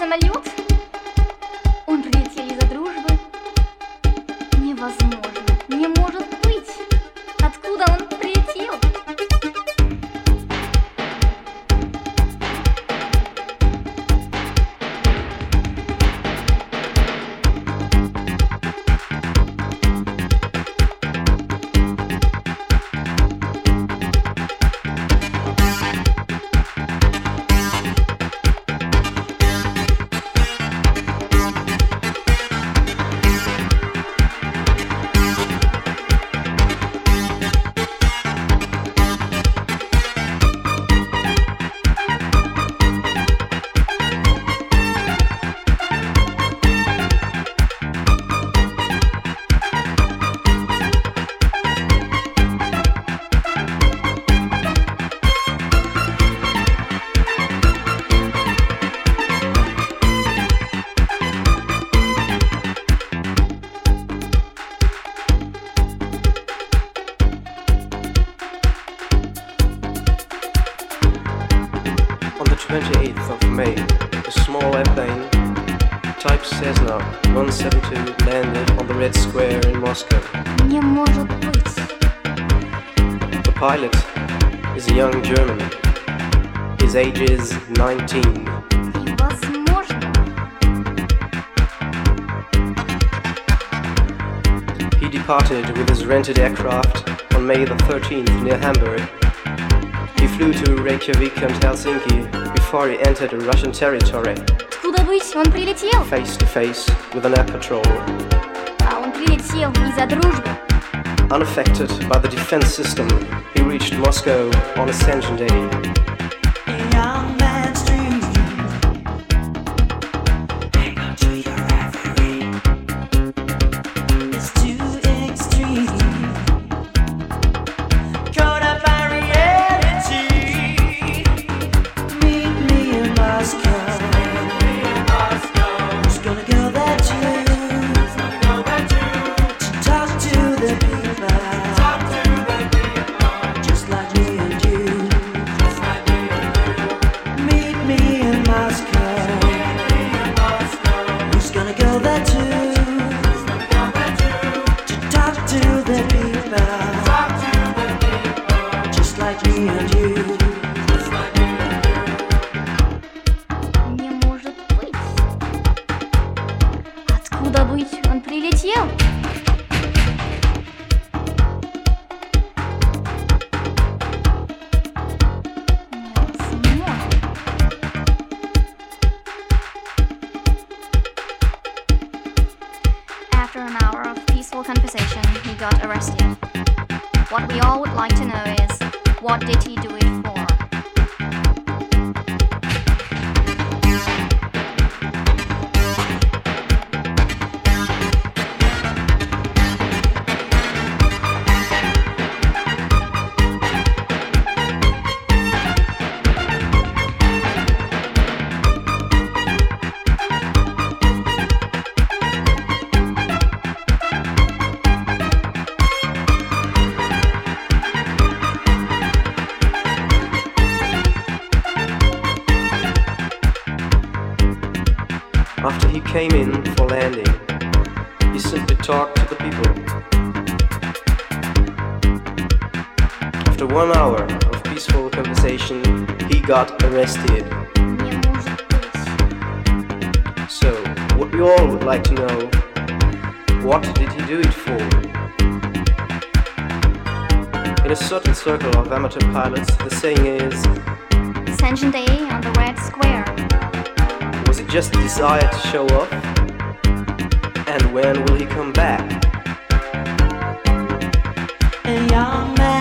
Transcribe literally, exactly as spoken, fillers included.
самолет? Он прилетел из-за дружбы? Невозможно, не может быть. Откуда он прилетел? twenty-eighth of May, a small airplane, type Cessna one seventy-two, landed on the Red Square in Moscow. Не может быть. The pilot is a young German. His age is nineteen. Невозможно. He departed with his rented aircraft on May the thirteenth near Hamburg. He flew to Reykjavik and Helsinki before he entered a Russian territory. Откуда быть? Он прилетел. Face to face with an air patrol. А он прилетел из-за дружбы. Unaffected by the defense system, he reached Moscow on Ascension Day. Не может быть. Откуда быть? Он прилетел. Невозможно. After an hour of peaceful conversation, he got arrested. What we all would like to know is, what did he do it for? After he came in for landing, he simply talked to the people. After one hour of peaceful conversation, he got arrested. Не может быть. So, what we all would like to know, what did he do it for? In a certain circle of amateur pilots, the saying is, Ascension Day on the Red Square. was it just a desire to show off? And when will he come back? A young man